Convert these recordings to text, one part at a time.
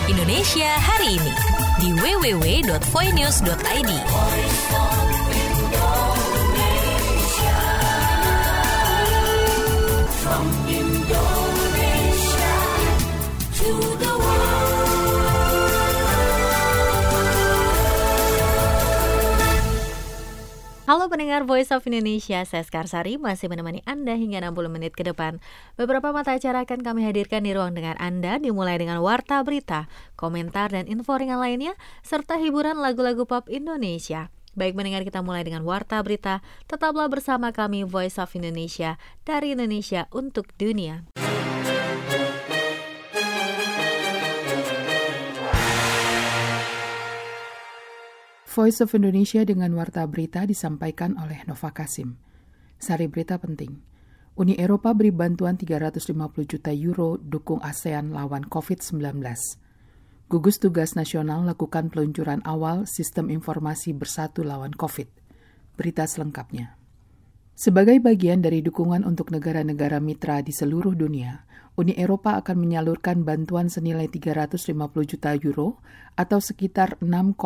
Indonesia hari ini di www.voinews.id. From Indonesia to the Halo pendengar Voice of Indonesia, saya Skarsari masih menemani Anda hingga 60 menit ke depan. Beberapa mata acara akan kami hadirkan di ruang dengar Anda, dimulai dengan warta berita, komentar dan info ringan lainnya, serta hiburan lagu-lagu pop Indonesia. Baik mendengar, kita mulai dengan warta berita. Tetaplah bersama kami Voice of Indonesia, dari Indonesia untuk dunia. Voice of Indonesia dengan warta berita disampaikan oleh Nova Kasim. Sari berita penting. Uni Eropa beri bantuan 350 juta euro dukung ASEAN lawan COVID-19. Gugus Tugas Nasional lakukan peluncuran awal sistem informasi bersatu lawan COVID. Berita selengkapnya. Sebagai bagian dari dukungan untuk negara-negara mitra di seluruh dunia, Uni Eropa akan menyalurkan bantuan senilai 350 juta euro atau sekitar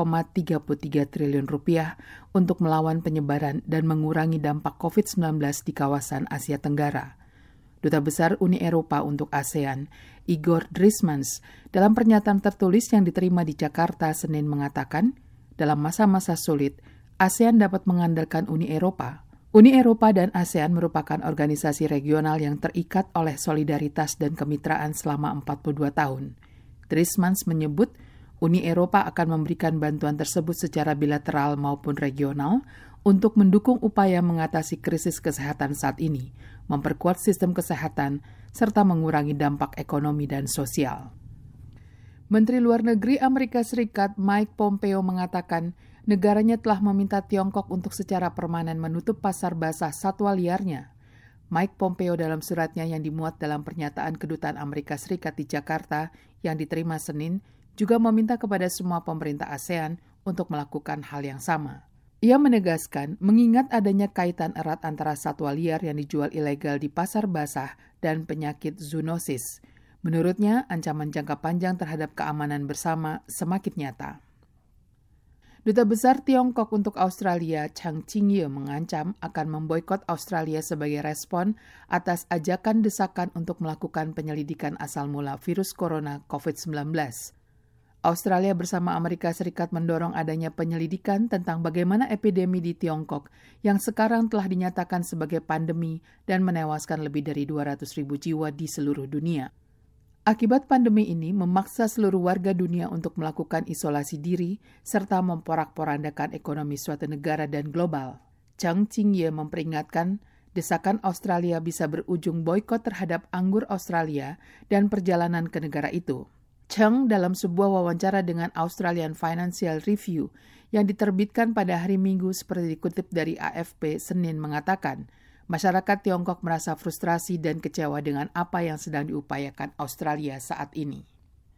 6,33 triliun rupiah untuk melawan penyebaran dan mengurangi dampak COVID-19 di kawasan Asia Tenggara. Duta Besar Uni Eropa untuk ASEAN, Igor Drismans, dalam pernyataan tertulis yang diterima di Jakarta Senin mengatakan, dalam masa-masa sulit, ASEAN dapat mengandalkan Uni Eropa. Uni Eropa dan ASEAN merupakan organisasi regional yang terikat oleh solidaritas dan kemitraan selama 42 tahun. Drismans menyebut Uni Eropa akan memberikan bantuan tersebut secara bilateral maupun regional untuk mendukung upaya mengatasi krisis kesehatan saat ini, memperkuat sistem kesehatan, serta mengurangi dampak ekonomi dan sosial. Menteri Luar Negeri Amerika Serikat Mike Pompeo mengatakan negaranya telah meminta Tiongkok untuk secara permanen menutup pasar basah satwa liarnya. Mike Pompeo dalam suratnya yang dimuat dalam pernyataan Kedutaan Amerika Serikat di Jakarta yang diterima Senin juga meminta kepada semua pemerintah ASEAN untuk melakukan hal yang sama. Ia menegaskan mengingat adanya kaitan erat antara satwa liar yang dijual ilegal di pasar basah dan penyakit zoonosis. Menurutnya, ancaman jangka panjang terhadap keamanan bersama semakin nyata. Duta Besar Tiongkok untuk Australia, Chang Ching-ye, mengancam akan memboikot Australia sebagai respon atas ajakan desakan untuk melakukan penyelidikan asal mula virus corona COVID-19. Australia bersama Amerika Serikat mendorong adanya penyelidikan tentang bagaimana epidemi di Tiongkok yang sekarang telah dinyatakan sebagai pandemi dan menewaskan lebih dari 200.000 jiwa di seluruh dunia. Akibat pandemi ini memaksa seluruh warga dunia untuk melakukan isolasi diri serta memporak-porandakan ekonomi suatu negara dan global. Chang Ching-ye memperingatkan desakan Australia bisa berujung boikot terhadap anggur Australia dan perjalanan ke negara itu. Chang dalam sebuah wawancara dengan Australian Financial Review yang diterbitkan pada hari Minggu seperti dikutip dari AFP Senin mengatakan, masyarakat Tiongkok merasa frustrasi dan kecewa dengan apa yang sedang diupayakan Australia saat ini.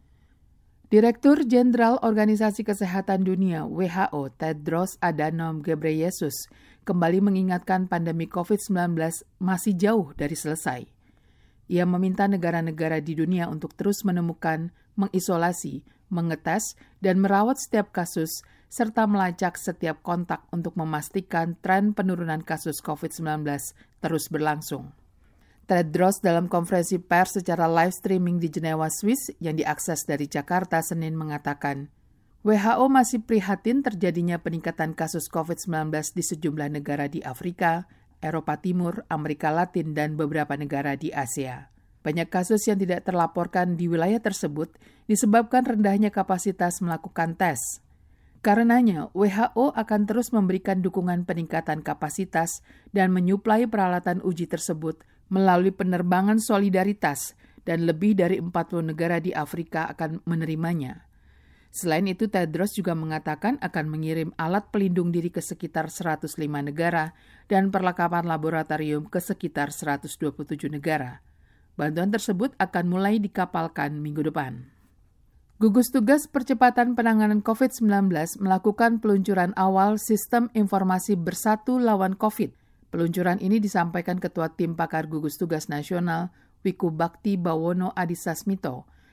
Direktur Jenderal Organisasi Kesehatan Dunia (WHO) Tedros Adhanom Ghebreyesus kembali mengingatkan pandemi COVID-19 masih jauh dari selesai. Ia meminta negara-negara di dunia untuk terus menemukan, mengisolasi, mengetes, dan merawat setiap kasus serta melacak setiap kontak untuk memastikan tren penurunan kasus COVID-19 terus berlangsung. Tedros dalam konferensi pers secara live streaming di Jenewa, Swiss yang diakses dari Jakarta Senin mengatakan, WHO masih prihatin terjadinya peningkatan kasus COVID-19 di sejumlah negara di Afrika, Eropa Timur, Amerika Latin, dan beberapa negara di Asia. Banyak kasus yang tidak terlaporkan di wilayah tersebut disebabkan rendahnya kapasitas melakukan tes. Karenanya, WHO akan terus memberikan dukungan peningkatan kapasitas dan menyuplai peralatan uji tersebut melalui penerbangan solidaritas dan lebih dari 40 negara di Afrika akan menerimanya. Selain itu, Tedros juga mengatakan akan mengirim alat pelindung diri ke sekitar 105 negara dan perlengkapan laboratorium ke sekitar 127 negara. Bantuan tersebut akan mulai dikapalkan minggu depan. Gugus Tugas Percepatan Penanganan COVID-19 melakukan peluncuran awal Sistem Informasi Bersatu Lawan COVID. Peluncuran ini disampaikan Ketua Tim Pakar Gugus Tugas Nasional, Wiku Bakti Bawono Adisasmito,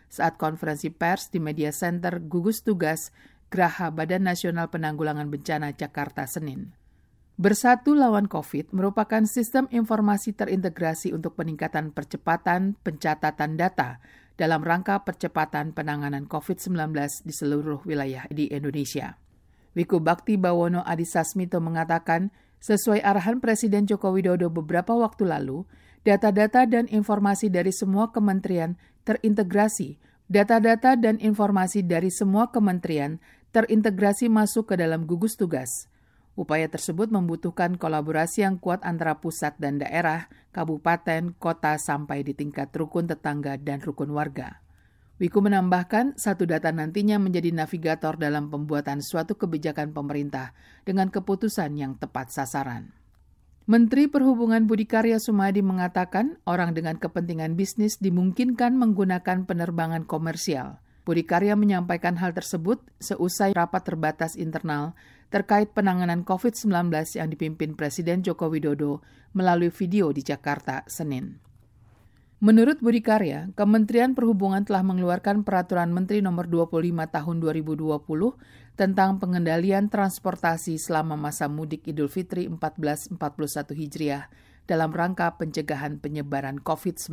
saat konferensi pers di Media Center Gugus Tugas Geraha Badan Nasional Penanggulangan Bencana Jakarta Senin. Bersatu Lawan COVID merupakan sistem informasi terintegrasi untuk peningkatan percepatan pencatatan data dalam rangka percepatan penanganan COVID-19 di seluruh wilayah di Indonesia. Wiku Bakti Bawono Adi Sasmito mengatakan, sesuai arahan Presiden Joko Widodo beberapa waktu lalu, data-data dan informasi dari semua kementerian terintegrasi. Data-data dan informasi dari semua kementerian terintegrasi masuk ke dalam gugus tugas. Upaya tersebut membutuhkan kolaborasi yang kuat antara pusat dan daerah, kabupaten, kota, sampai di tingkat rukun tetangga dan rukun warga. Wiku menambahkan, satu data nantinya menjadi navigator dalam pembuatan suatu kebijakan pemerintah dengan keputusan yang tepat sasaran. Menteri Perhubungan Budi Karya Sumadi mengatakan, orang dengan kepentingan bisnis dimungkinkan menggunakan penerbangan komersial. Budi Karya menyampaikan hal tersebut seusai rapat terbatas internal terkait penanganan COVID-19 yang dipimpin Presiden Joko Widodo melalui video di Jakarta, Senin. Menurut Budi Karya, Kementerian Perhubungan telah mengeluarkan Peraturan Menteri Nomor 25 Tahun 2020 tentang pengendalian transportasi selama masa mudik Idul Fitri 1441 Hijriah dalam rangka pencegahan penyebaran COVID-19.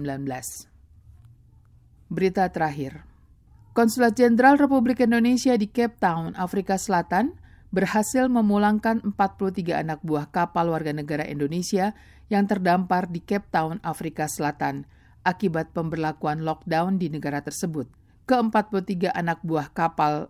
Berita terakhir. Konsulat Jenderal Republik Indonesia di Cape Town, Afrika Selatan, berhasil memulangkan 43 anak buah kapal warga negara Indonesia yang terdampar di Cape Town, Afrika Selatan, akibat pemberlakuan lockdown di negara tersebut. Ke-43 anak buah kapal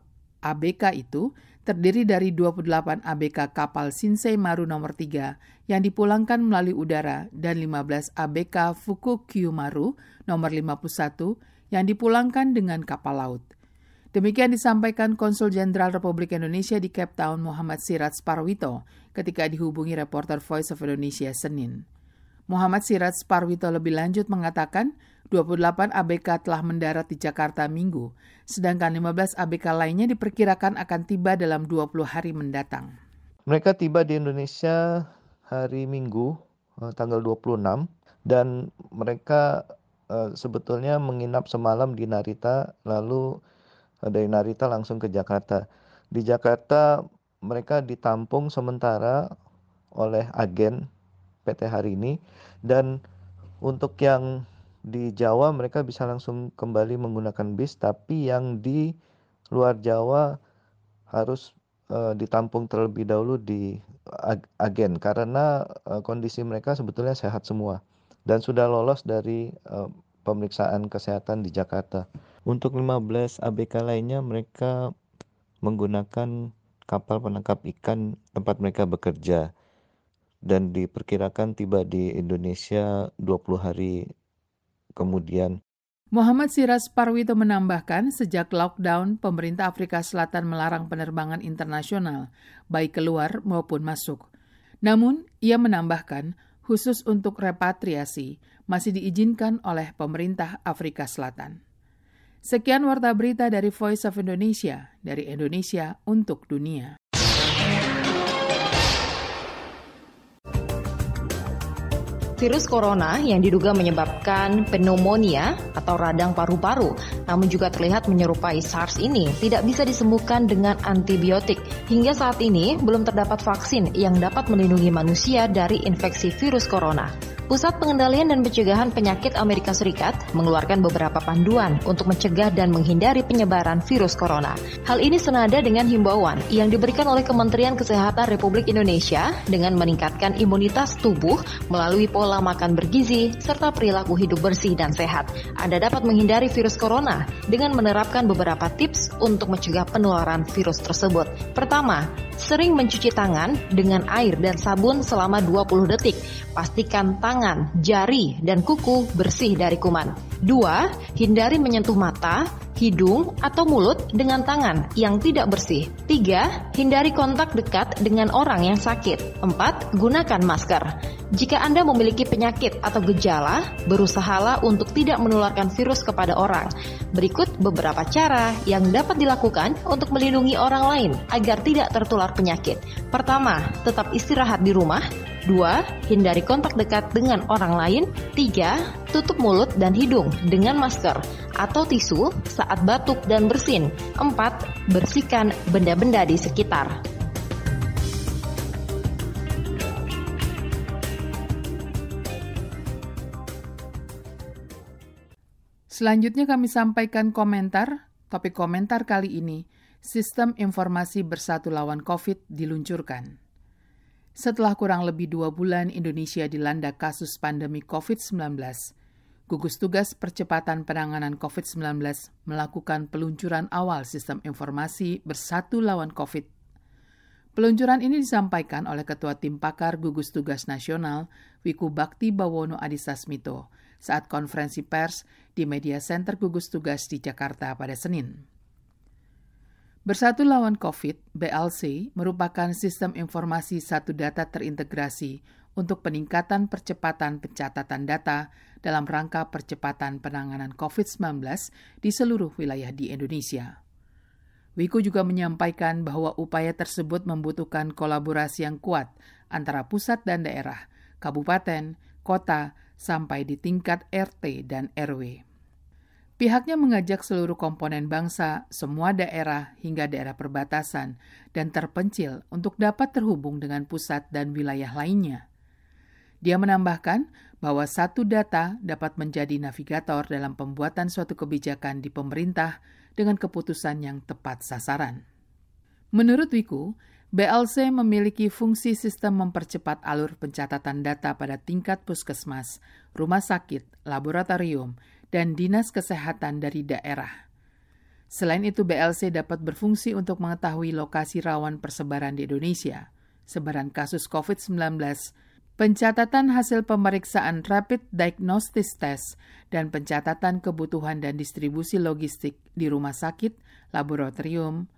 ABK itu terdiri dari 28 ABK kapal Shinsei Maru nomor 3 yang dipulangkan melalui udara dan 15 ABK Fukukyu Maru nomor 51 yang dipulangkan dengan kapal laut. Demikian disampaikan Konsul Jenderal Republik Indonesia di Cape Town Muhammad Siraj Parwito ketika dihubungi reporter Voice of Indonesia Senin. Muhammad Siraj Parwito lebih lanjut mengatakan 28 ABK telah mendarat di Jakarta Minggu, sedangkan 15 ABK lainnya diperkirakan akan tiba dalam 20 hari mendatang. Mereka tiba di Indonesia hari Minggu, tanggal 26, dan mereka sebetulnya menginap semalam di Narita, lalu dari Narita langsung ke Jakarta. Di Jakarta mereka ditampung sementara oleh agen PT Harini, dan untuk yang di Jawa mereka bisa langsung kembali menggunakan bis, tapi yang di luar Jawa harus ditampung terlebih dahulu di agen karena kondisi mereka sebetulnya sehat semua dan sudah lolos dari pemeriksaan kesehatan di Jakarta. Untuk 15 ABK lainnya mereka menggunakan kapal penangkap ikan tempat mereka bekerja dan diperkirakan tiba di Indonesia 20 hari kemudian. Muhammad Siraj Parwito menambahkan, sejak lockdown, pemerintah Afrika Selatan melarang penerbangan internasional, baik keluar maupun masuk. Namun, ia menambahkan, khusus untuk repatriasi, masih diizinkan oleh pemerintah Afrika Selatan. Sekian warta berita dari Voice of Indonesia, dari Indonesia untuk dunia. Virus corona yang diduga menyebabkan pneumonia atau radang paru-paru, namun juga terlihat menyerupai SARS ini, tidak bisa disembuhkan dengan antibiotik. Hingga saat ini, belum terdapat vaksin yang dapat melindungi manusia dari infeksi virus corona. Pusat Pengendalian dan Pencegahan Penyakit Amerika Serikat mengeluarkan beberapa panduan untuk mencegah dan menghindari penyebaran virus corona. Hal ini senada dengan himbauan yang diberikan oleh Kementerian Kesehatan Republik Indonesia dengan meningkatkan imunitas tubuh melalui pola makan bergizi serta perilaku hidup bersih dan sehat. Anda dapat menghindari virus corona dengan menerapkan beberapa tips untuk mencegah penularan virus tersebut. Pertama, sering mencuci tangan dengan air dan sabun selama 20 detik. Pastikan tangan, jari, dan kuku bersih dari kuman. 2. Hindari menyentuh mata, hidung, atau mulut dengan tangan yang tidak bersih. 3. Hindari kontak dekat dengan orang yang sakit. 4. Gunakan masker. Jika Anda memiliki penyakit atau gejala, berusahalah untuk tidak menularkan virus kepada orang. Berikut beberapa cara yang dapat dilakukan untuk melindungi orang lain agar tidak tertular penyakit. Pertama, tetap istirahat di rumah. 2. Hindari kontak dekat dengan orang lain. 3. Tutup mulut dan hidung dengan masker atau tisu saat batuk dan bersin. 4. Bersihkan benda-benda di sekitar. Selanjutnya kami sampaikan komentar. Topik komentar kali ini, Sistem Informasi Bersatu Lawan COVID diluncurkan. Setelah kurang lebih 2 bulan Indonesia dilanda kasus pandemi COVID-19, Gugus Tugas Percepatan Penanganan COVID-19 melakukan peluncuran awal Sistem Informasi Bersatu Lawan COVID. Peluncuran ini disampaikan oleh Ketua Tim Pakar Gugus Tugas Nasional, Wiku Bakti Bawono Adisasmito, saat konferensi pers di Media Center Gugus Tugas di Jakarta pada Senin. Bersatu Lawan COVID, BLC, merupakan sistem informasi satu data terintegrasi untuk peningkatan percepatan pencatatan data dalam rangka percepatan penanganan COVID-19 di seluruh wilayah di Indonesia. Wiku juga menyampaikan bahwa upaya tersebut membutuhkan kolaborasi yang kuat antara pusat dan daerah, kabupaten, kota, sampai di tingkat RT dan RW. Pihaknya mengajak seluruh komponen bangsa, semua daerah hingga daerah perbatasan, dan terpencil untuk dapat terhubung dengan pusat dan wilayah lainnya. Dia menambahkan bahwa satu data dapat menjadi navigator dalam pembuatan suatu kebijakan di pemerintah dengan keputusan yang tepat sasaran. Menurut Wiku, BLC memiliki fungsi sistem mempercepat alur pencatatan data pada tingkat puskesmas, rumah sakit, laboratorium, dan dinas kesehatan dari daerah. Selain itu, BLC dapat berfungsi untuk mengetahui lokasi rawan persebaran di Indonesia, sebaran kasus COVID-19, pencatatan hasil pemeriksaan Rapid Diagnosis Test, dan pencatatan kebutuhan dan distribusi logistik di rumah sakit, laboratorium,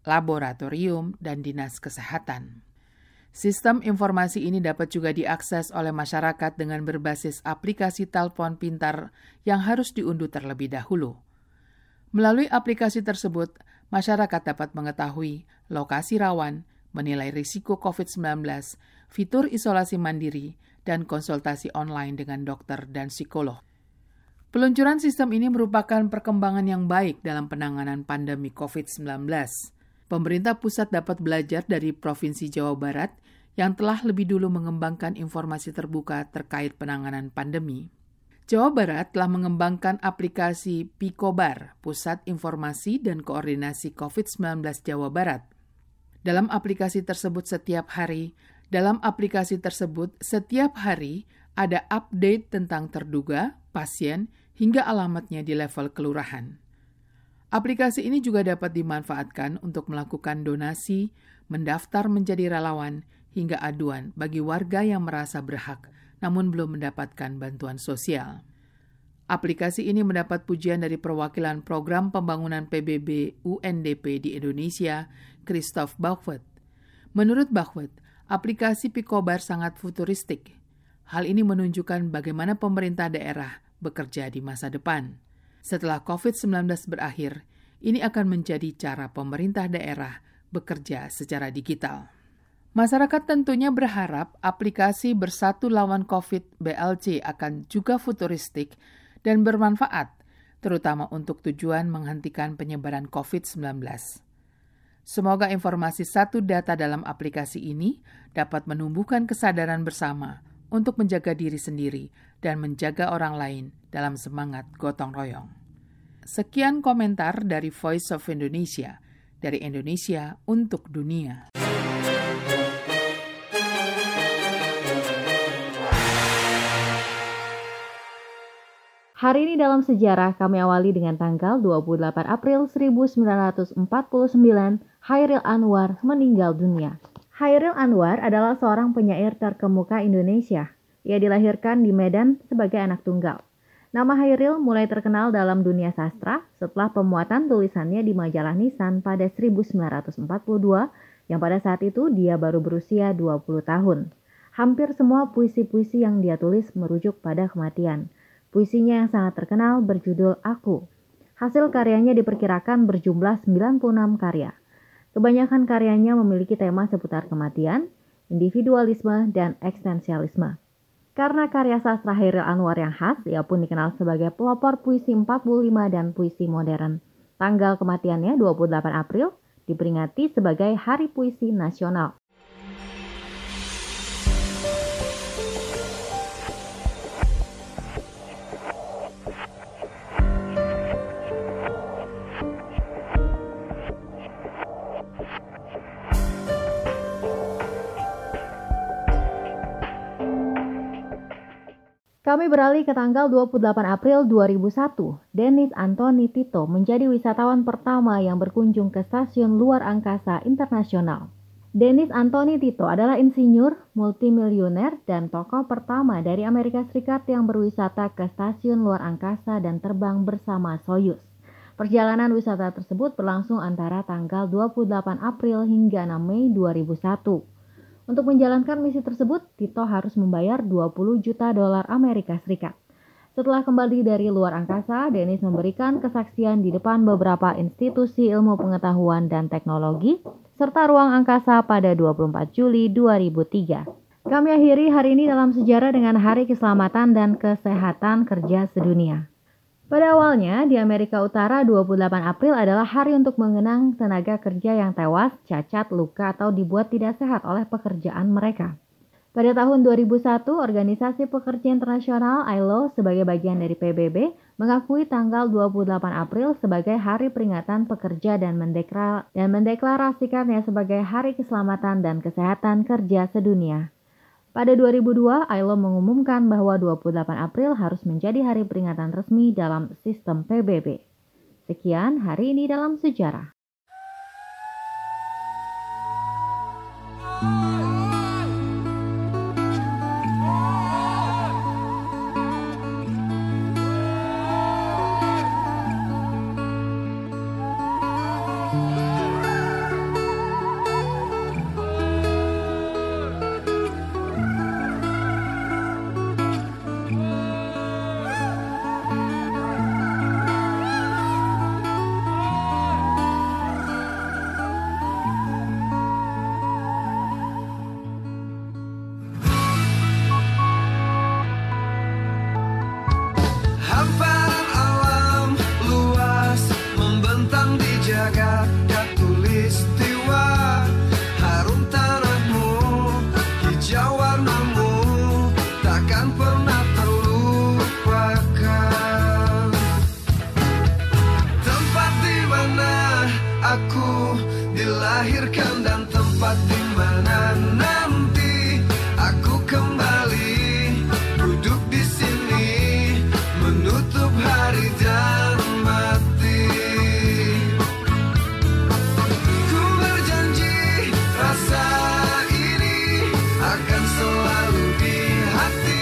dan dinas kesehatan. Sistem informasi ini dapat juga diakses oleh masyarakat dengan berbasis aplikasi telepon pintar yang harus diunduh terlebih dahulu. Melalui aplikasi tersebut, masyarakat dapat mengetahui lokasi rawan, menilai risiko COVID-19, fitur isolasi mandiri, dan konsultasi online dengan dokter dan psikolog. Peluncuran sistem ini merupakan perkembangan yang baik dalam penanganan pandemi COVID-19. Pemerintah pusat dapat belajar dari Provinsi Jawa Barat yang telah lebih dulu mengembangkan informasi terbuka terkait penanganan pandemi. Jawa Barat telah mengembangkan aplikasi Pikobar, Pusat Informasi dan Koordinasi COVID-19 Jawa Barat. Dalam aplikasi tersebut setiap hari ada update tentang terduga, pasien, hingga alamatnya di level kelurahan. Aplikasi ini juga dapat dimanfaatkan untuk melakukan donasi, mendaftar menjadi relawan, hingga aduan bagi warga yang merasa berhak namun belum mendapatkan bantuan sosial. Aplikasi ini mendapat pujian dari perwakilan Program Pembangunan PBB UNDP di Indonesia, Christoph Bauchwet. Menurut Bauchwet, aplikasi Pikobar sangat futuristik. Hal ini menunjukkan bagaimana pemerintah daerah bekerja di masa depan. Setelah COVID-19 berakhir, ini akan menjadi cara pemerintah daerah bekerja secara digital. Masyarakat tentunya berharap aplikasi Bersatu Lawan COVID BLC akan juga futuristik dan bermanfaat, terutama untuk tujuan menghentikan penyebaran COVID-19. Semoga informasi satu data dalam aplikasi ini dapat menumbuhkan kesadaran bersama untuk menjaga diri sendiri dan menjaga orang lain dalam semangat gotong royong. Sekian komentar dari Voice of Indonesia, dari Indonesia untuk dunia. Hari ini dalam sejarah kami awali dengan tanggal 28 April 1949, Chairil Anwar meninggal dunia. Chairil Anwar adalah seorang penyair terkemuka Indonesia. Ia dilahirkan di Medan sebagai anak tunggal. Nama Chairil mulai terkenal dalam dunia sastra setelah pemuatan tulisannya di majalah Nisan pada 1942, yang pada saat itu dia baru berusia 20 tahun. Hampir semua puisi-puisi yang dia tulis merujuk pada kematian. Puisinya yang sangat terkenal berjudul Aku. Hasil karyanya diperkirakan berjumlah 96 karya. Kebanyakan karyanya memiliki tema seputar kematian. individualisme, dan eksistensialisme. Karena karya sastra Chairil Anwar yang khas, ia pun dikenal sebagai pelopor puisi 45 dan puisi modern. Tanggal kematiannya 28 April diperingati sebagai Hari Puisi Nasional. Kami beralih ke tanggal 28 April 2001. Denis Anthony Tito menjadi wisatawan pertama yang berkunjung ke Stasiun Luar Angkasa Internasional. Denis Anthony Tito adalah insinyur, multimilioner, dan tokoh pertama dari Amerika Serikat yang berwisata ke Stasiun Luar Angkasa dan terbang bersama Soyuz. Perjalanan wisata tersebut berlangsung antara tanggal 28 April hingga 6 Mei 2001. Untuk menjalankan misi tersebut, Tito harus membayar $20 juta Amerika Serikat. Setelah kembali dari luar angkasa, Denis memberikan kesaksian di depan beberapa institusi ilmu pengetahuan dan teknologi, serta ruang angkasa pada 24 Juli 2003. Kami akhiri hari ini dalam sejarah dengan Hari Keselamatan dan Kesehatan Kerja Sedunia. Pada awalnya, di Amerika Utara 28 April adalah hari untuk mengenang tenaga kerja yang tewas, cacat, luka, atau dibuat tidak sehat oleh pekerjaan mereka. Pada tahun 2001, Organisasi Pekerja Internasional ILO sebagai bagian dari PBB mengakui tanggal 28 April sebagai Hari Peringatan Pekerja dan mendeklarasikannya sebagai Hari Keselamatan dan Kesehatan Kerja Sedunia. Pada 2002, ILO mengumumkan bahwa 28 April harus menjadi hari peringatan resmi dalam sistem PBB. Sekian hari ini dalam sejarah. Dilahirkan dan tempat di mana nanti aku kembali duduk di sini menutup hari dan mati. Ku berjanji rasa ini akan selalu di hati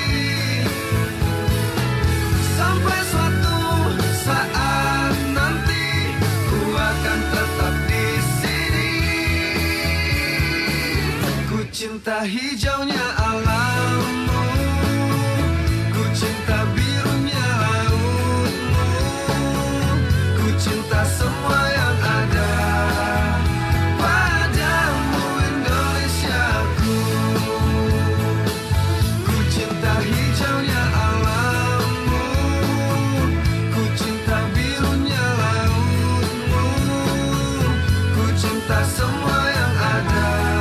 sampai suatu saat nanti ku akan tetap di cinta hijaunya alammu, ku cinta birunya lautmu, ku cinta semua yang ada padamu Indonesiaku. Ku cinta hijaunya alammu, ku cinta birunya lautmu, ku cinta semua yang ada.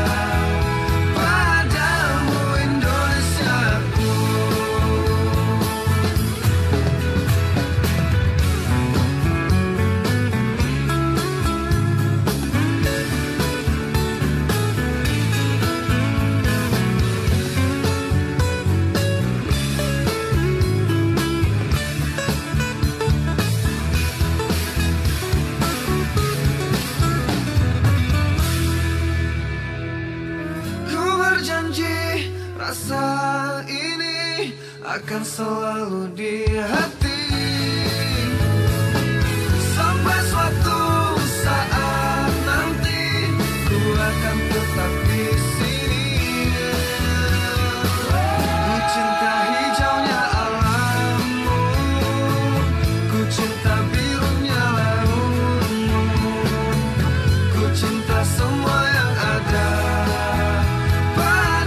Rasa ini akan selalu di hati sampai suatu saat nanti ku akan tetap di sini. Ku cinta hijaunya alammu, ku cinta birunya lautmu, ku cinta semua yang ada.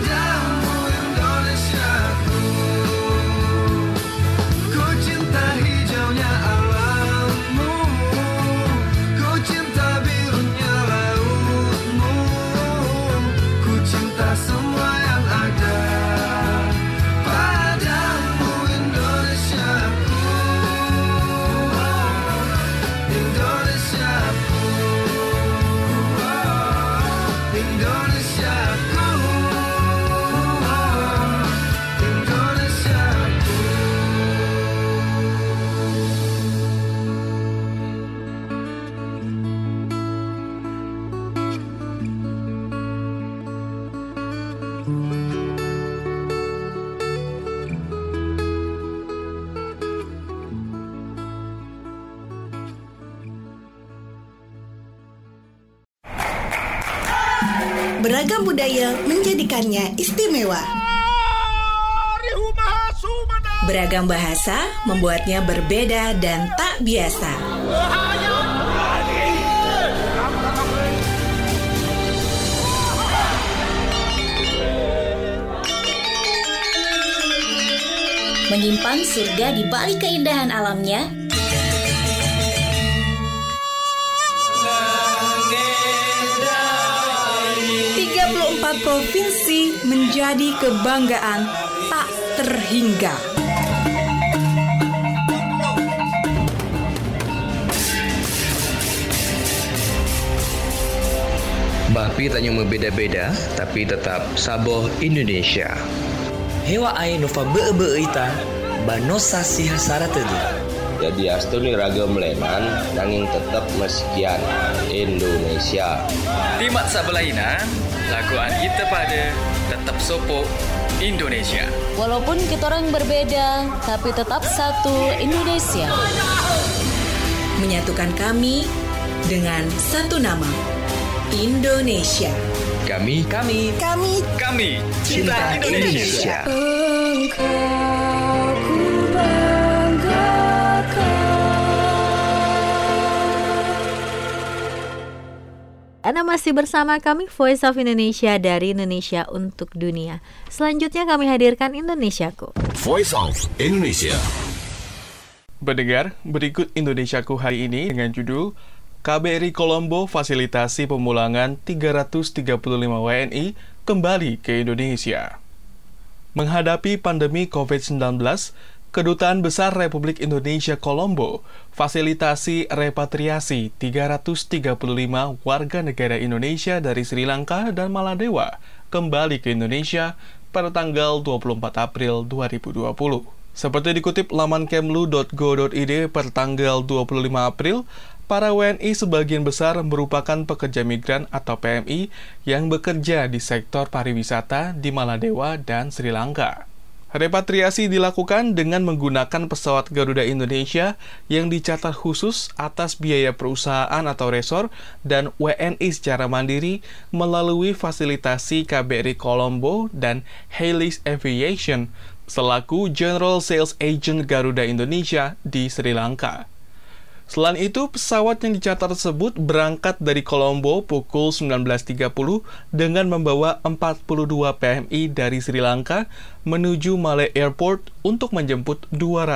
Beragam budaya menjadikannya istimewa. Beragam bahasa membuatnya berbeda dan tak biasa. Menyimpan surga di balik keindahan alamnya. 34 provinsi menjadi kebanggaan tak terhingga. Bapi tanya berbeda-beda, tapi tetap saboh Indonesia. Hewa ai nova be-be-ita, banosa sihasara tadi. Jadi astuni ragam lenan, nanging tetap meskian Indonesia. Timat sabelaina, laguan kita pada tetap sopo Indonesia. Walaupun kita orang berbeda, tapi tetap satu Indonesia. Menyatukan kami dengan satu nama, Indonesia. Kami cinta Indonesia. Anda masih bersama kami Voice of Indonesia dari Indonesia untuk dunia. Selanjutnya kami hadirkan Indonesiaku. Voice of Indonesia. Pendengar, berikut Indonesiaku hari ini dengan judul KBRI Kolombo fasilitasi pemulangan 335 WNI kembali ke Indonesia. Menghadapi pandemi COVID-19, Kedutaan Besar Republik Indonesia Kolombo fasilitasi repatriasi 335 warga negara Indonesia dari Sri Lanka dan Maladewa kembali ke Indonesia pada tanggal 24 April 2020. Seperti dikutip laman kemlu.go.id per tanggal 25 April, para WNI sebagian besar merupakan pekerja migran atau PMI yang bekerja di sektor pariwisata di Maladewa dan Sri Lanka. Repatriasi dilakukan dengan menggunakan pesawat Garuda Indonesia yang dicatat khusus atas biaya perusahaan atau resor dan WNI secara mandiri melalui fasilitasi KBRI Kolombo dan Helix Aviation selaku General Sales Agent Garuda Indonesia di Sri Lanka. Selain itu, pesawat yang dicatat tersebut berangkat dari Kolombo pukul 19.30 dengan membawa 42 PMI dari Sri Lanka menuju Malé Airport untuk menjemput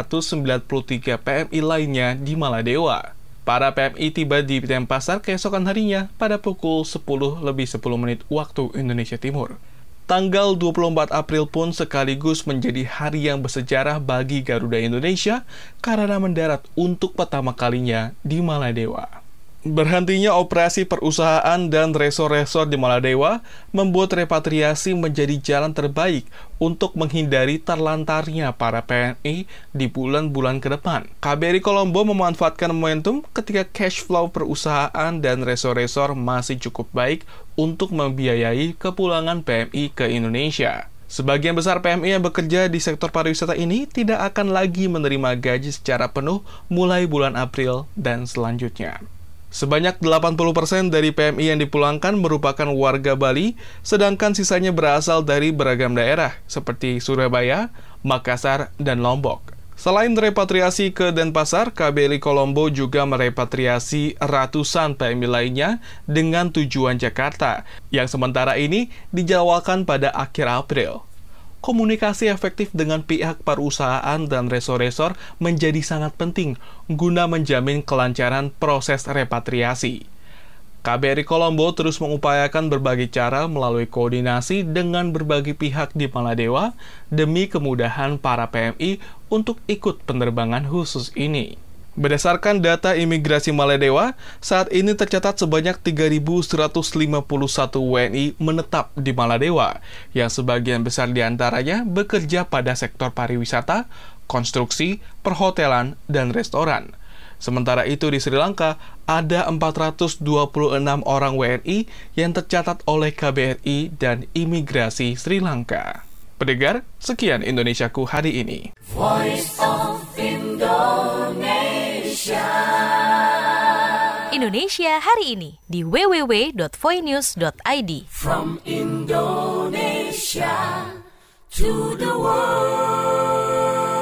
293 PMI lainnya di Maladewa. Para PMI tiba di Denpasar keesokan harinya pada pukul 10:10 waktu Indonesia Timur. Tanggal 24 April pun sekaligus menjadi hari yang bersejarah bagi Garuda Indonesia karena mendarat untuk pertama kalinya di Maladewa. Berhentinya operasi perusahaan dan resor-resor di Maladewa membuat repatriasi menjadi jalan terbaik untuk menghindari terlantarnya para PNI di bulan-bulan ke depan. KBRI Kolombo memanfaatkan momentum ketika cash flow perusahaan dan resor-resor masih cukup baik untuk membiayai kepulangan PMI ke Indonesia. Sebagian besar PMI yang bekerja di sektor pariwisata ini tidak akan lagi menerima gaji secara penuh mulai bulan April dan selanjutnya. Sebanyak 80% dari PMI yang dipulangkan merupakan warga Bali, sedangkan sisanya berasal dari beragam daerah, seperti Surabaya, Makassar, dan Lombok. Selain repatriasi ke Denpasar, KBRI Kolombo juga merepatriasi ratusan PMI lainnya dengan tujuan Jakarta, yang sementara ini dijadwalkan pada akhir April. Komunikasi efektif dengan pihak perusahaan dan resor-resor menjadi sangat penting guna menjamin kelancaran proses repatriasi. KBRI Kolombo terus mengupayakan berbagai cara melalui koordinasi dengan berbagai pihak di Maladewa demi kemudahan para PMI untuk ikut penerbangan khusus ini. Berdasarkan data imigrasi Maladewa, saat ini tercatat sebanyak 3.151 WNI menetap di Maladewa, yang sebagian besar diantaranya bekerja pada sektor pariwisata, konstruksi, perhotelan, dan restoran. Sementara itu di Sri Lanka, ada 426 orang WNI yang tercatat oleh KBRI dan Imigrasi Sri Lanka. Pendengar, sekian Indonesiaku hari ini. Voice of Indonesia. Indonesia hari ini di www.voinews.id. From Indonesia to the world.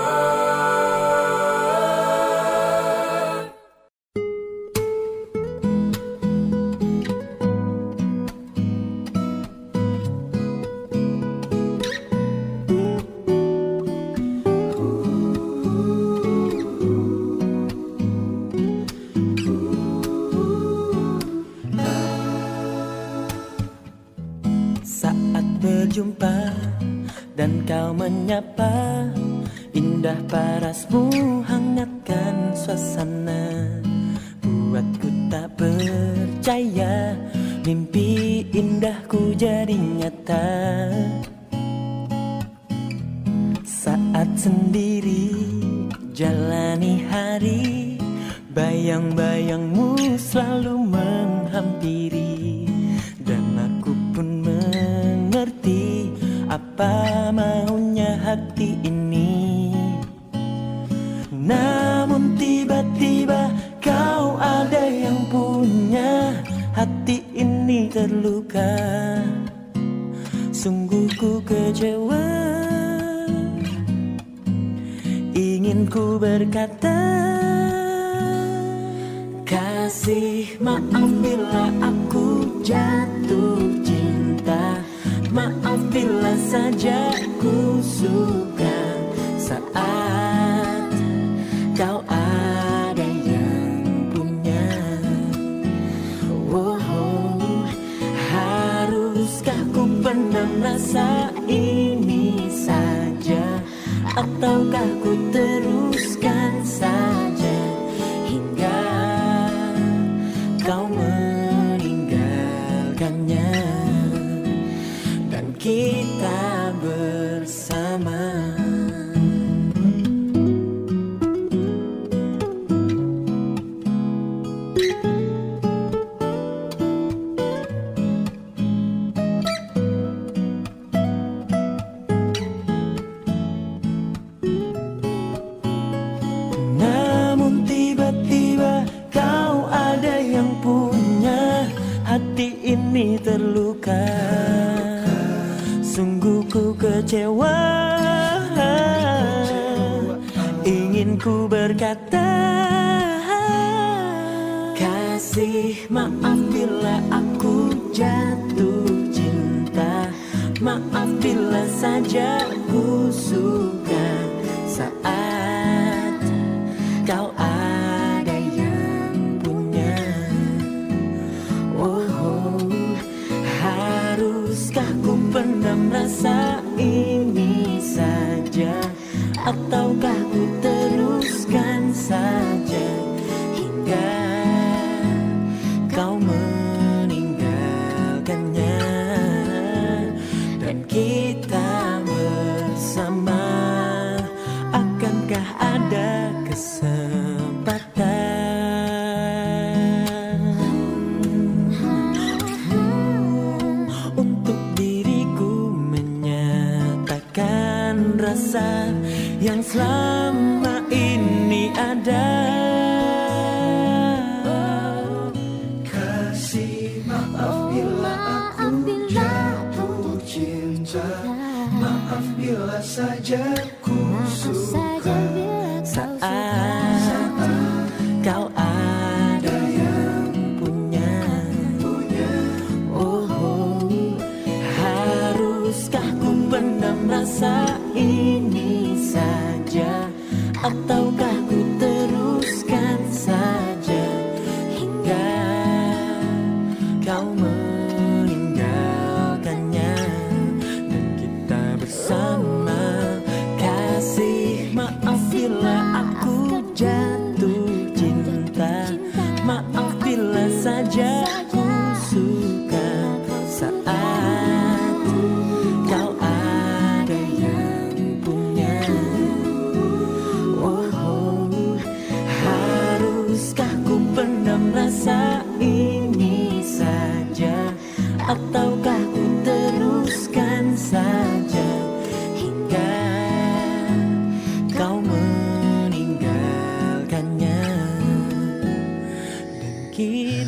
Berjumpa dan kau menyapa, indah parasmu hangatkan suasana, buatku tak percaya mimpi indahku jadi nyata. Saat sendiri jalani hari, bayang-bayangmu selalu menghampiri, dan aku pun mengerti apa maunya hati ini. Namun tiba-tiba kau ada yang punya, hati ini terluka, sungguh ku kecewa. Ingin ku berkata, kasih maaf bila aku jatuh cinta, maaf bila saja ku suka saat kau ada yang punya. Oh, haruskah ku pendam rasa ini saja, ataukah ku teruskan saja hingga kau meninggalkannya dan kita bersama. Namun tiba-tiba kau ada yang punya, hati ini terluka, sungguh ku kecewa. Ingin ku berkata, kasih maaf bila aku jatuh cinta, maaf bila saja ku suka saat kau ada yang punya. Oh, haruskah ku pendam rasa ini saja, ataukah ku teruskan saja hingga kau meninggalkannya dan kita bersama. Akankah ada kesempatan untuk diriku menyatakan rasa yang selama ini ada? Kasih maaf bila aku jatuh cinta, maaf bila saja ku suka saat kau ada yang punya. Oh, haruskah ku pendam rasa ini saja, ataukah ku teruskan saja hingga kau meninggalkannya dan kita bersama. Kasih maaf bila aku jatuh cinta, maaf bila saja ku suka saat kau ada yang punya. Oh, haruskah ku pendam rasa ini saja, ataukah ku teruskan saja hingga kau meninggalkannya dan kita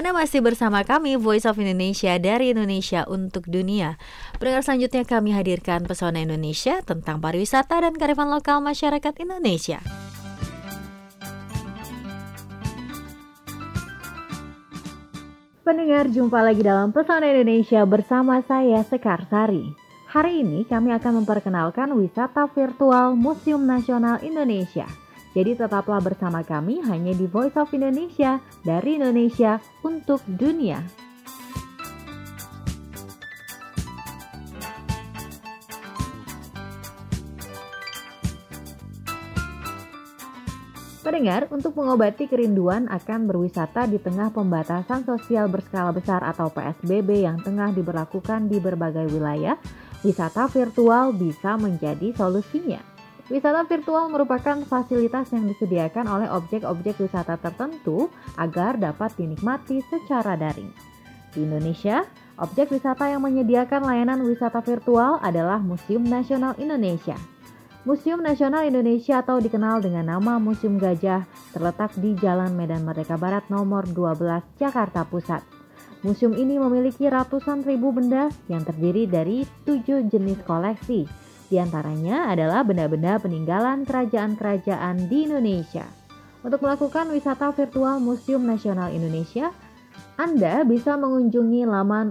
Anda masih bersama kami, Voice of Indonesia dari Indonesia untuk Dunia. Pendengar, selanjutnya kami hadirkan Pesona Indonesia tentang pariwisata dan kearifan lokal masyarakat Indonesia. Pendengar, jumpa lagi dalam Pesona Indonesia bersama saya, Sekar Sari. Hari ini kami akan memperkenalkan wisata virtual Museum Nasional Indonesia. Jadi tetaplah bersama kami hanya di Voice of Indonesia dari Indonesia untuk Dunia. Pendengar, untuk mengobati kerinduan akan berwisata di tengah pembatasan sosial berskala besar atau PSBB yang tengah diberlakukan di berbagai wilayah, wisata virtual bisa menjadi solusinya. Wisata virtual merupakan fasilitas yang disediakan oleh objek-objek wisata tertentu agar dapat dinikmati secara daring. Di Indonesia, objek wisata yang menyediakan layanan wisata virtual adalah Museum Nasional Indonesia. Museum Nasional Indonesia atau dikenal dengan nama Museum Gajah terletak di Jalan Medan Merdeka Barat nomor 12, Jakarta Pusat. Museum ini memiliki ratusan ribu benda yang terdiri dari 7 jenis koleksi. Di antaranya adalah benda-benda peninggalan kerajaan-kerajaan di Indonesia. Untuk melakukan wisata virtual Museum Nasional Indonesia, Anda bisa mengunjungi laman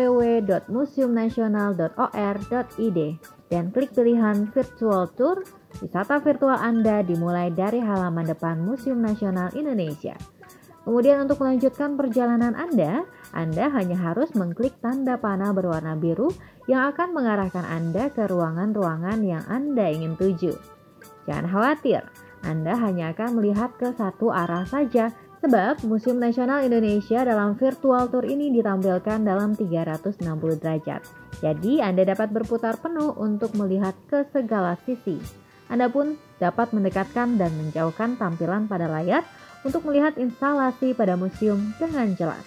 www.museumnasional.or.id dan klik pilihan Virtual Tour. Wisata virtual Anda dimulai dari halaman depan Museum Nasional Indonesia. Kemudian untuk melanjutkan perjalanan Anda hanya harus mengklik tanda panah berwarna biru yang akan mengarahkan Anda ke ruangan-ruangan yang Anda ingin tuju. Jangan khawatir, Anda hanya akan melihat ke satu arah saja, sebab Museum Nasional Indonesia dalam virtual tour ini ditampilkan dalam 360 derajat. Jadi Anda dapat berputar penuh untuk melihat ke segala sisi. Anda pun dapat mendekatkan dan menjauhkan tampilan pada layar untuk melihat instalasi pada museum dengan jelas.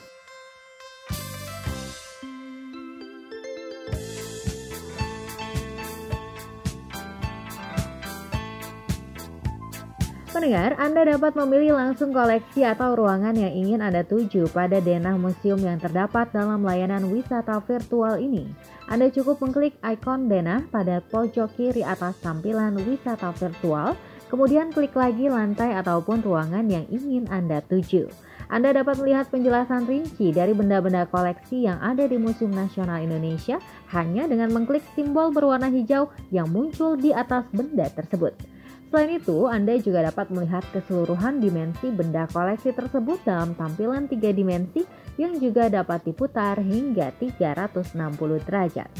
Pendengar, Anda dapat memilih langsung koleksi atau ruangan yang ingin Anda tuju pada denah museum yang terdapat dalam layanan wisata virtual ini. Anda cukup mengklik ikon denah pada pojok kiri atas tampilan wisata virtual, kemudian klik lagi lantai ataupun ruangan yang ingin Anda tuju. Anda dapat melihat penjelasan rinci dari benda-benda koleksi yang ada di Museum Nasional Indonesia hanya dengan mengklik simbol berwarna hijau yang muncul di atas benda tersebut. Selain itu, Anda juga dapat melihat keseluruhan dimensi benda koleksi tersebut dalam tampilan 3 dimensi yang juga dapat diputar hingga 360 derajat.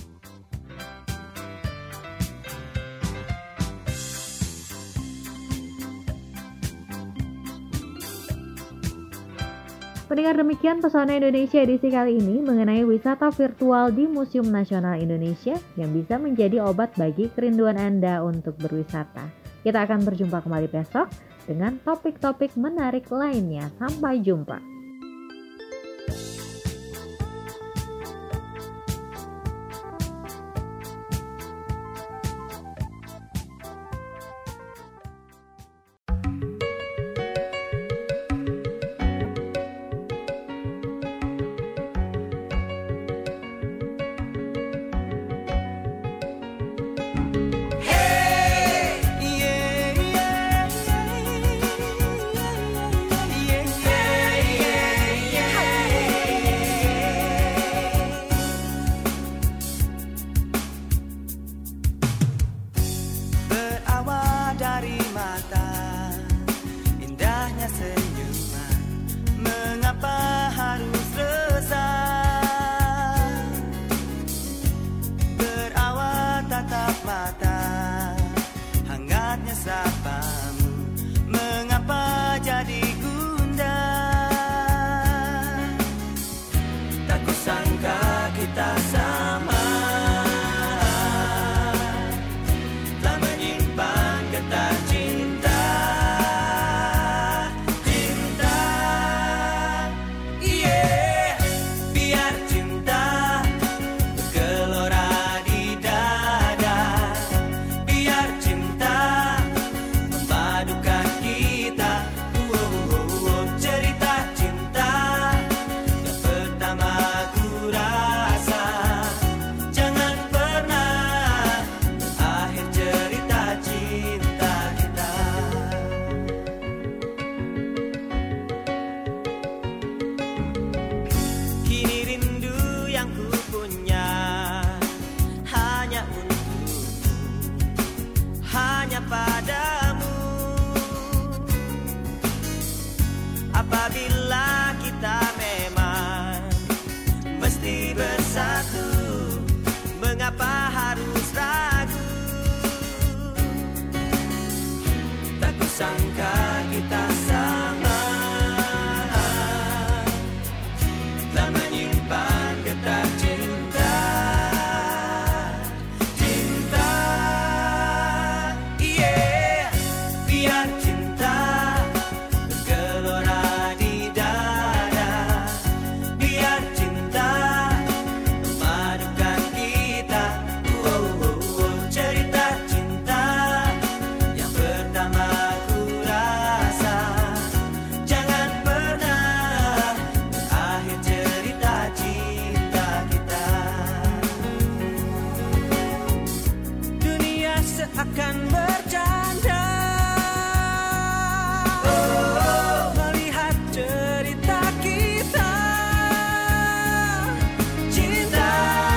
Pendengar, demikian Pesona Indonesia edisi kali ini mengenai wisata virtual di Museum Nasional Indonesia yang bisa menjadi obat bagi kerinduan Anda untuk berwisata. Kita akan berjumpa kembali besok dengan topik-topik menarik lainnya. Sampai jumpa. Yeah, yeah, yeah, yeah. hanya padamu. Apabila kita memang mesti bersatu, mengapa harus ragu? Tak kusangka kita sama, telah menyimpan getah cinta. Cinta, yeah. Biar cinta bergelora di dada. Biar cinta memadukan kita. Cerita cinta yang pertama ku rasa. Jangan pernah berakhir cerita cinta kita. Dunia seakan bercanda melihat cerita kita. Cinta,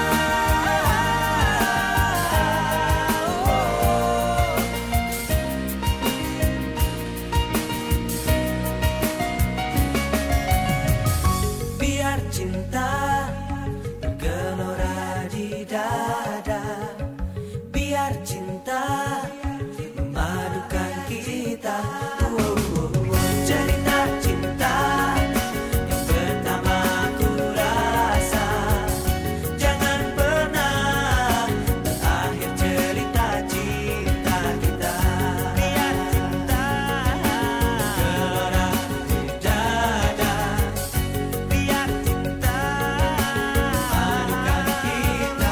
biar cinta bergelora di dada. Biar cinta memadukan kita. Cerita cinta yang pertama ku rasa. Jangan pernah berakhir cerita cinta kita. Biar cinta bergelora di dada. Biar cinta memadukan kita.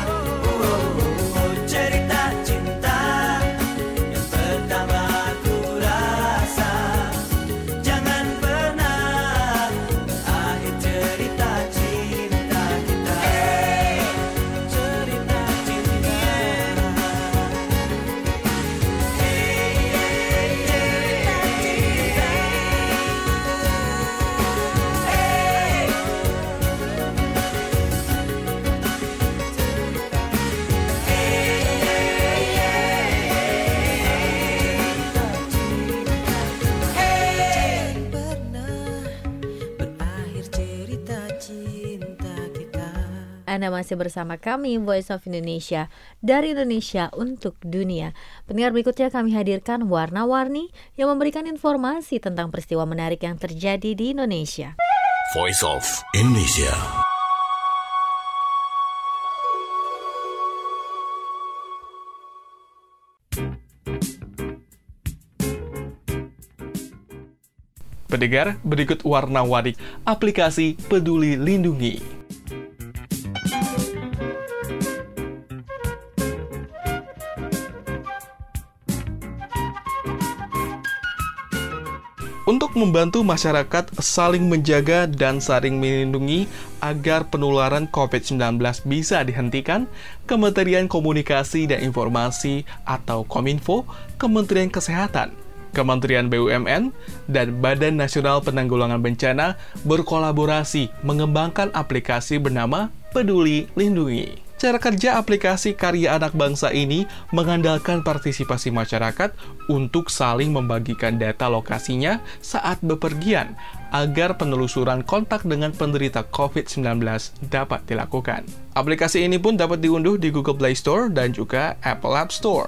Cerita cinta yang pertama ku rasa. Jangan pernah berakhir cerita cinta kita. Cerita cinta. Berakhir cerita cinta kita. Anda masih bersama kami Voice of Indonesia, dari Indonesia untuk dunia. Pendengar, berikutnya kami hadirkan Warna-Warni yang memberikan informasi tentang peristiwa menarik yang terjadi di Indonesia. Voice of Indonesia. Pendengar, berikut Warna-Warni aplikasi Peduli Lindungi. Untuk membantu masyarakat saling menjaga dan saling melindungi agar penularan COVID-19 bisa dihentikan, Kementerian Komunikasi dan Informasi atau Kominfo, Kementerian Kesehatan, Kementerian BUMN, dan Badan Nasional Penanggulangan Bencana berkolaborasi mengembangkan aplikasi bernama Peduli Lindungi. Cara kerja aplikasi karya anak bangsa ini mengandalkan partisipasi masyarakat untuk saling membagikan data lokasinya saat bepergian agar penelusuran kontak dengan penderita COVID-19 dapat dilakukan. Aplikasi ini pun dapat diunduh di Google Play Store dan juga Apple App Store.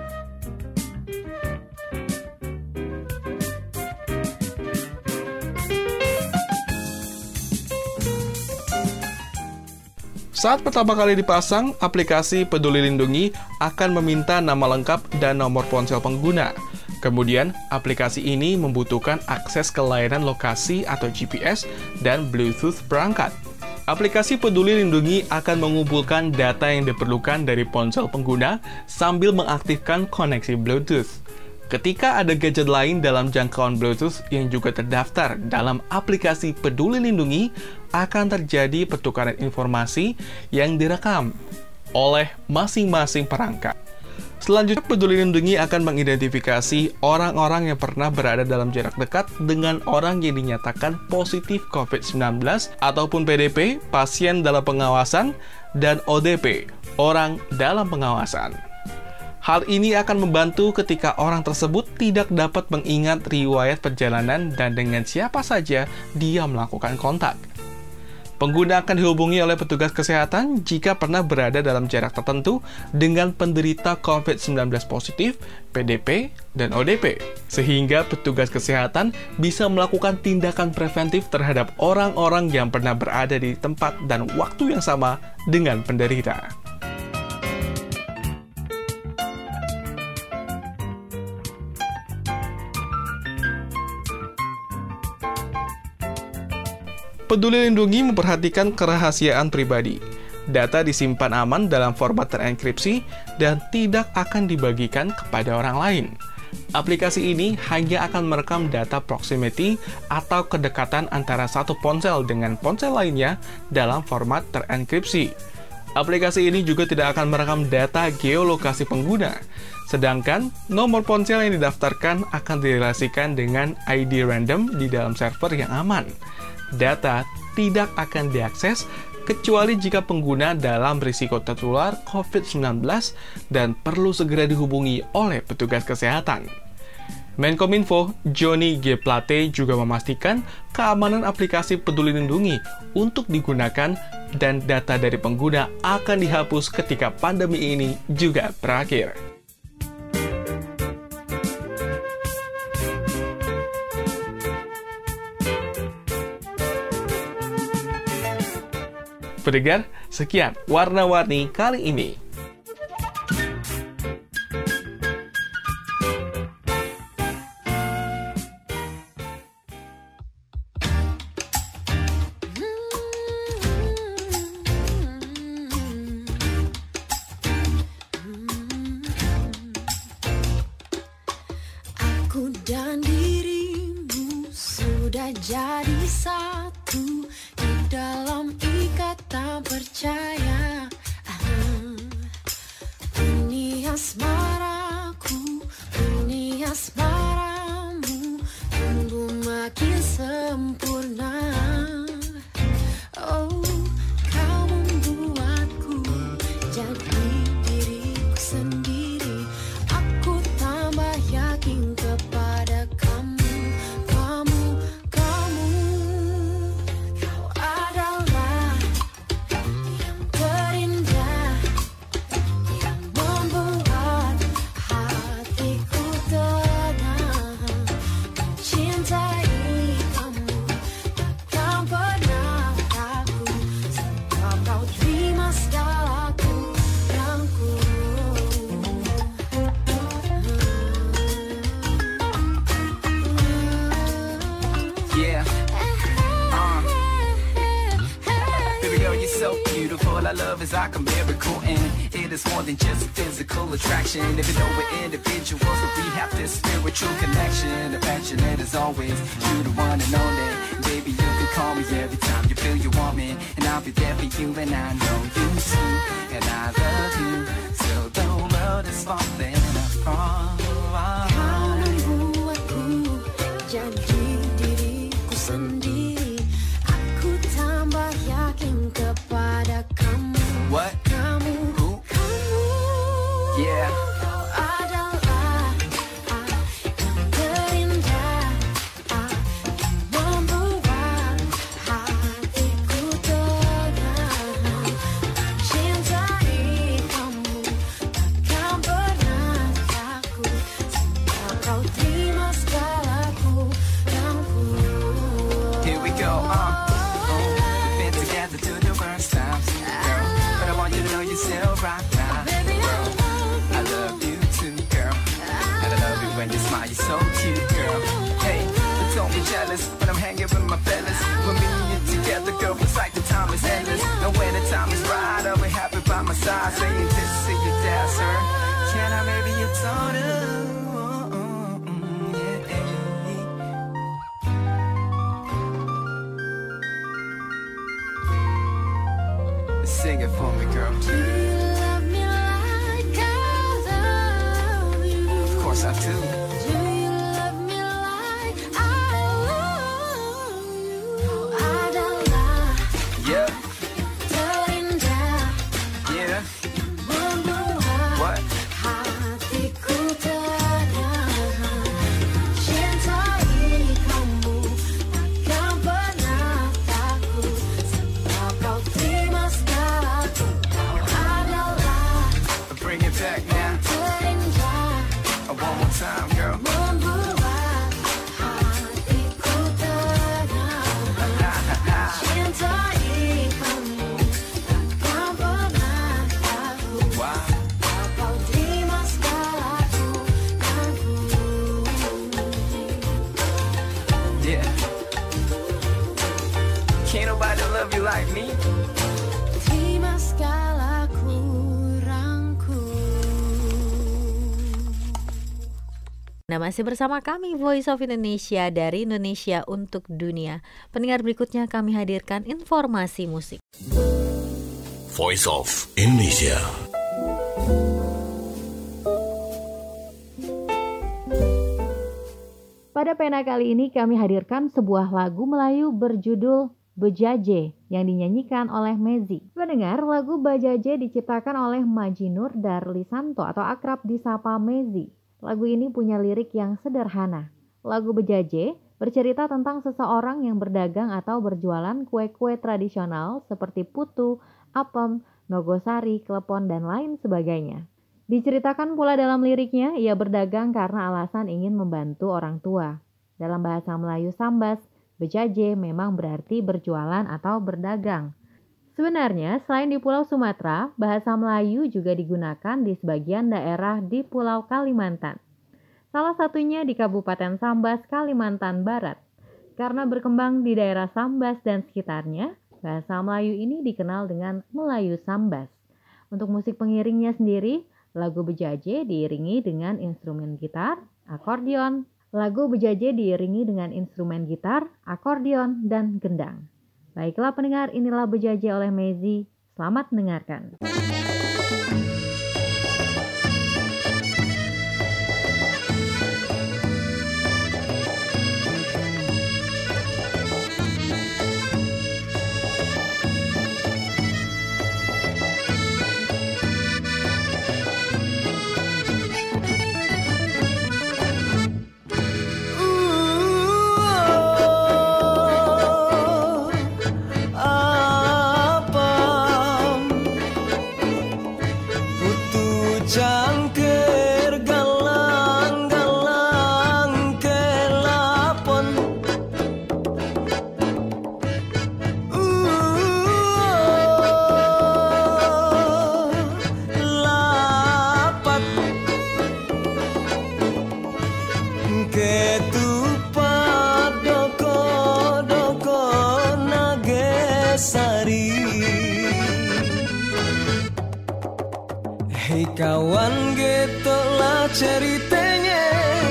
Saat pertama kali dipasang, aplikasi Peduli Lindungi akan meminta nama lengkap dan nomor ponsel pengguna. Kemudian, aplikasi ini membutuhkan akses ke layanan lokasi atau GPS dan Bluetooth perangkat. Aplikasi Peduli Lindungi akan mengumpulkan data yang diperlukan dari ponsel pengguna sambil mengaktifkan koneksi Bluetooth. Ketika ada gadget lain dalam jangkauan Bluetooth yang juga terdaftar dalam aplikasi Peduli Lindungi, akan terjadi pertukaran informasi yang direkam oleh masing-masing perangkat. Selanjutnya, Peduli Lindungi akan mengidentifikasi orang-orang yang pernah berada dalam jarak dekat dengan orang yang dinyatakan positif COVID-19 ataupun PDP, pasien dalam pengawasan, dan ODP, orang dalam pengawasan. Hal ini akan membantu ketika orang tersebut tidak dapat mengingat riwayat perjalanan dan dengan siapa saja dia melakukan kontak. Pengguna akan dihubungi oleh petugas kesehatan jika pernah berada dalam jarak tertentu dengan penderita COVID-19 positif, PDP, dan ODP, sehingga petugas kesehatan bisa melakukan tindakan preventif terhadap orang-orang yang pernah berada di tempat dan waktu yang sama dengan penderita. Peduli Lindungi memperhatikan kerahasiaan pribadi. Data disimpan aman dalam format terenkripsi dan tidak akan dibagikan kepada orang lain. Aplikasi ini hanya akan merekam data proximity atau kedekatan antara satu ponsel dengan ponsel lainnya dalam format terenkripsi. Aplikasi ini juga tidak akan merekam data geolokasi pengguna. Sedangkan nomor ponsel yang didaftarkan akan direlasikan dengan ID random di dalam server yang aman. Data tidak akan diakses kecuali jika pengguna dalam risiko tertular COVID-19 dan perlu segera dihubungi oleh petugas kesehatan. Menkominfo Johnny G. Plate juga memastikan keamanan aplikasi Peduli Lindungi untuk digunakan dan data dari pengguna akan dihapus ketika pandemi ini juga berakhir. Pendengar, sekian Warna-Warni kali ini. Aku dan dirimu sudah jadi satu di dalam ikatan percaya. Ini asmaraku, ini asmaramu, tumbuh makin sempurna. Oh, kau membuatku jadi diriku sendiri. Aku tambah yakin kepada kamu, kamu, kamu. Kau adalah yang terindah, yang membuat hatiku tenang. Mencintai kamu takkan pernah takut, sebab kau terima segala kurangku. Yeah. Baby girl, you're so beautiful. Our love is like a miracle, and it is more than just physical attraction. Even though we're individuals, but we have this spiritual connection. Affectionate as always, you're the one and only. Baby, you can call me every time you feel you want me, and I'll be there for you, and I know you too. And I love you, so the world is falling apart. Kau membuatku jadi diriku sendiri. Aku tambah yakin kepada kamu. What? Kamu, kamu. Yeah. Kau adalah yang terindah, yang membuat hatiku tenang. Mencintai kamu takkan pernah takut, sebab kau terima segala kurangku. Here we go, we've been together through the worst times, girl. But I want you to know you're still right now, girl. I love you too, girl. And I love you when you smile, you're so cute, girl. Hey, but don't be jealous when I'm hanging with my fellas. When me and you together, girl, it's like the time is endless. And when the time is right, I'll be happy by my side, saying this to your dad, sir. Can I marry your daughter? Sing it for me, girl. Do you love me like I love you? Of course I do. Do you love me like I love you? Kau adalah Yeah, terindah, yeah. membuat What? hatiku Nah, masih bersama kami Voice of Indonesia dari Indonesia untuk Dunia. Pendengar, berikutnya kami hadirkan informasi musik. Voice of Indonesia. Pada pena kali ini kami hadirkan sebuah lagu Melayu berjudul Bejaje yang dinyanyikan oleh Mezi. Pendengar, lagu Bejaje diciptakan oleh Majinur Darlisanto atau akrab disapa Mezi. Lagu ini punya lirik yang sederhana. Lagu Bejaje bercerita tentang seseorang yang berdagang atau berjualan kue-kue tradisional seperti putu, apem, nogosari, klepon, dan lain sebagainya. Diceritakan pula dalam liriknya, ia berdagang karena alasan ingin membantu orang tua. Dalam bahasa Melayu Sambas, bejaje memang berarti berjualan atau berdagang. Sebenarnya, selain di Pulau Sumatera, bahasa Melayu juga digunakan di sebagian daerah di Pulau Kalimantan. Salah satunya di Kabupaten Sambas, Kalimantan Barat. Karena berkembang di daerah Sambas dan sekitarnya, bahasa Melayu ini dikenal dengan Melayu Sambas. Untuk musik pengiringnya sendiri, lagu Bejaje diiringi dengan instrumen gitar, akordeon. Lagu Bejaje diiringi dengan instrumen gitar, akordeon, dan gendang. Baiklah pendengar, inilah Bejaje oleh Mezi. Selamat mendengarkan. Hei kawan, getolah ceritanya.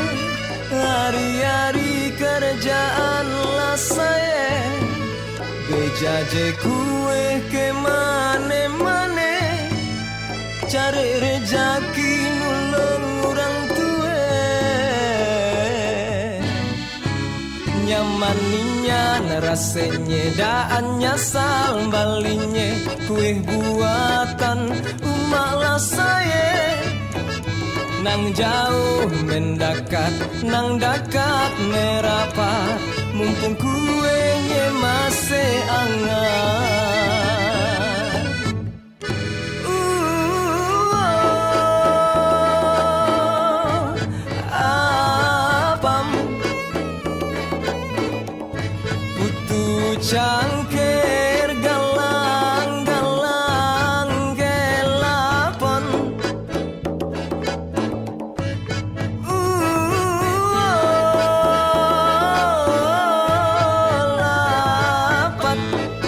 Hari-hari kerjaan lah saya. Bejaje kue ke mane-mane, cari rezeki nulung orang tua. Nyamaninya rasanya daan nyasal balinya. Kue buatan umaklah saya. Nang jauh mendekat, nang dekat merapat. Mumpung kuenya masih hangat. Apam putu cangkir galang-galang gelapon. Lapat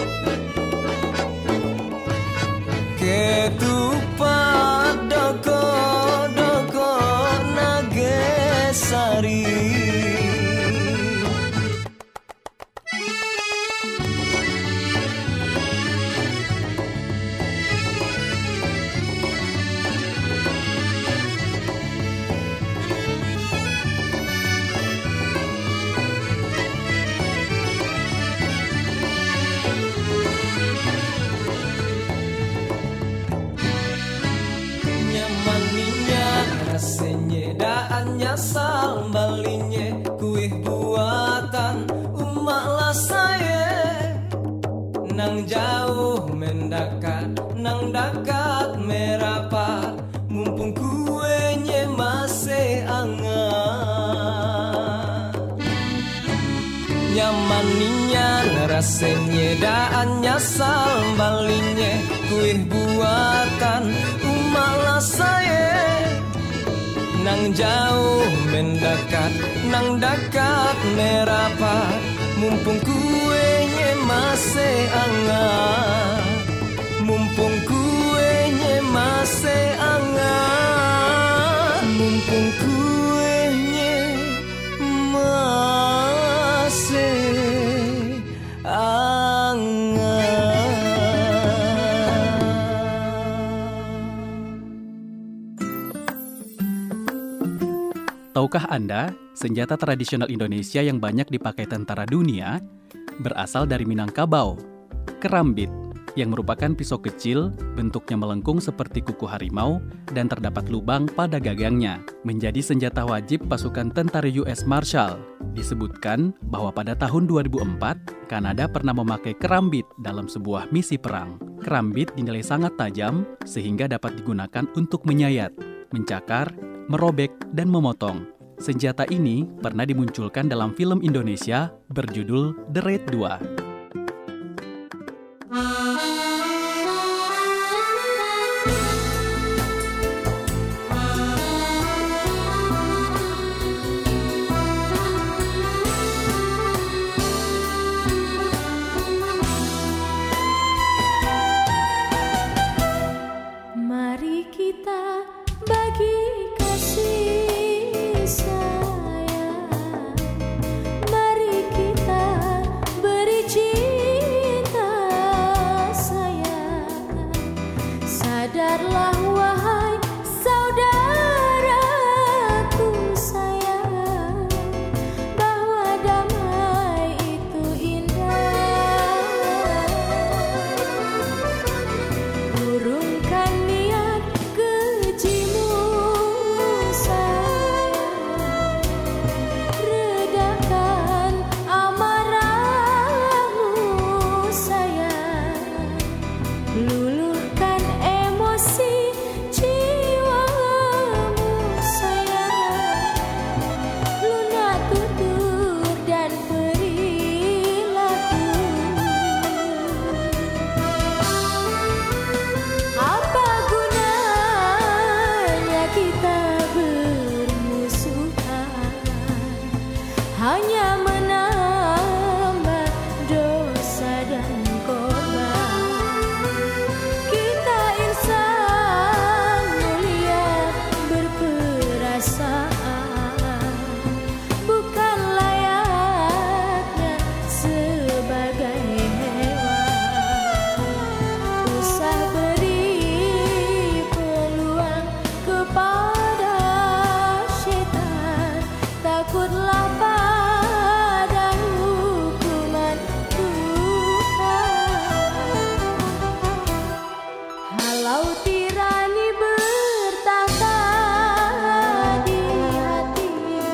ketupat doko-doko nagesari. Nyamaninya rasanya daan nyasal balinya. Kue buatan umaklah saya. Nang jauh mendekat, nang dekat merapat. Mumpung kuenya masih hangat. Nyamaninya rasanya daan nyasal balinya. Kue buatan umaklah saya. Nang jauh mendekat, nang dekat merapat. Mumpung kuenya masih hangat. Mumpung kuenya masih hangat. Mumpung kuenya Tahukah Anda, senjata tradisional Indonesia yang banyak dipakai tentara dunia berasal dari Minangkabau, kerambit, yang merupakan pisau kecil, bentuknya melengkung seperti kuku harimau, dan terdapat lubang pada gagangnya, menjadi senjata wajib pasukan tentara US Marshal. Disebutkan bahwa pada tahun 2004, Kanada pernah memakai kerambit dalam sebuah misi perang. Kerambit dinilai sangat tajam, sehingga dapat digunakan untuk menyayat, mencakar, merobek, dan memotong. Senjata ini pernah dimunculkan dalam film Indonesia berjudul The Raid 2. Mari kita bagi kasih sayang, mari kita beri cinta sayang. Sadarlah wahai saudaraku sayang, bahwa damai itu indah. Urungkan niat kejimu sayang, redakan amarahmu sayang, luluhkan emosi jiwamu sayang, lunak tutur dan perilaku. Apa gunanya kita bermusuhan, hanya menambah dosa dan korban. Kita insan mulia berperasaan, bukan layaknya sebagai hewan. Usah beri peluang kepada syaitan, takutlah pada hukuman Tuhan. Halau tirani bertahta di hati,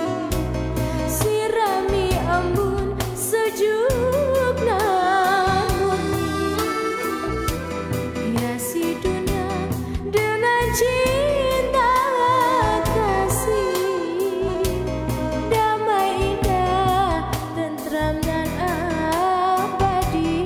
sirami embun sejuk nan murni, hiasi dunia dengan cinta kasih, damai indah, tentram dan abadi.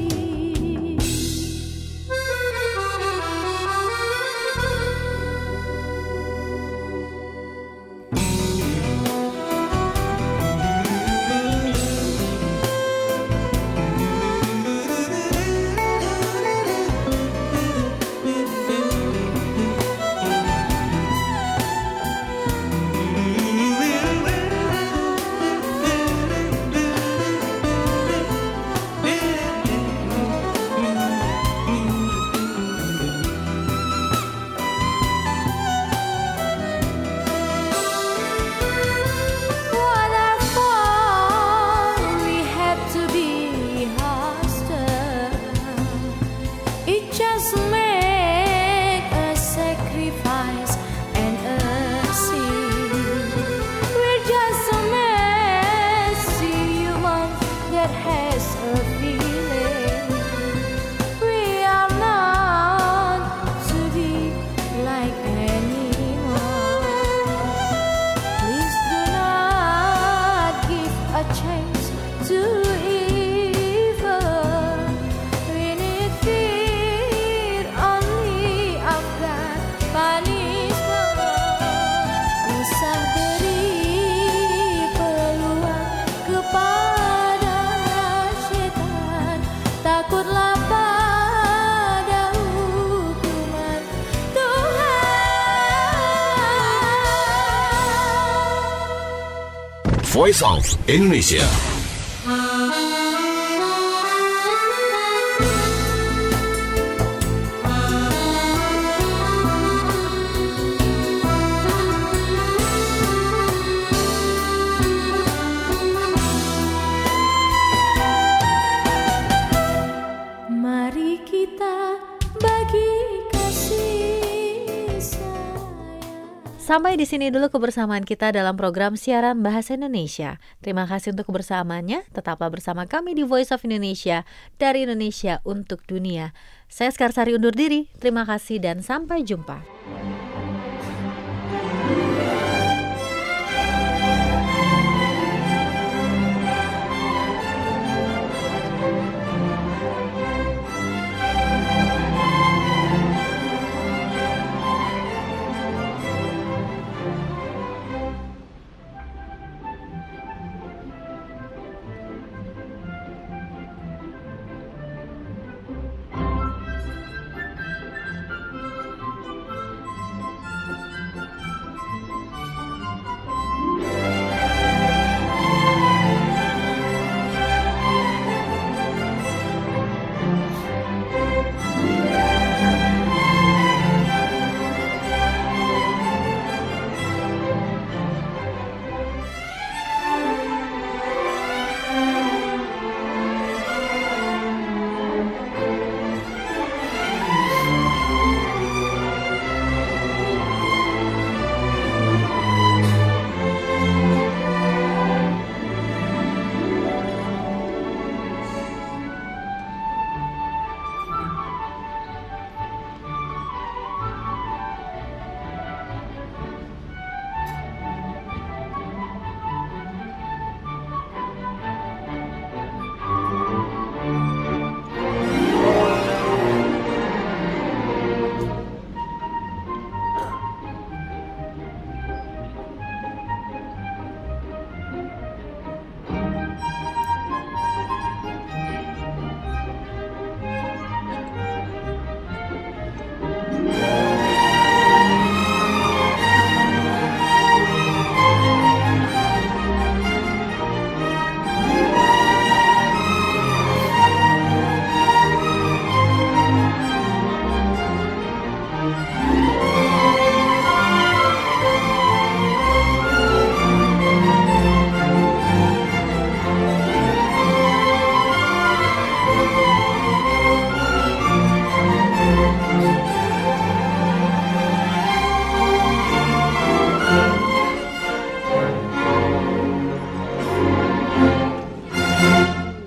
Whatever we have to be hostile, it just make a sacrifice and a sin. We're just a messy human that has a feeling. We are not to be like animals. Please do not give a chance to evil. We need fear only of God punishment. Usah beri peluang kepada syaitan, takutlah pada hukuman Tuhan. Voice of Indonesia. Sampai di sini dulu kebersamaan kita dalam program siaran Bahasa Indonesia. Terima kasih untuk kebersamaannya. Tetaplah bersama kami di Voice of Indonesia, dari Indonesia untuk dunia. Saya Skarsari undur diri. Terima kasih dan sampai jumpa.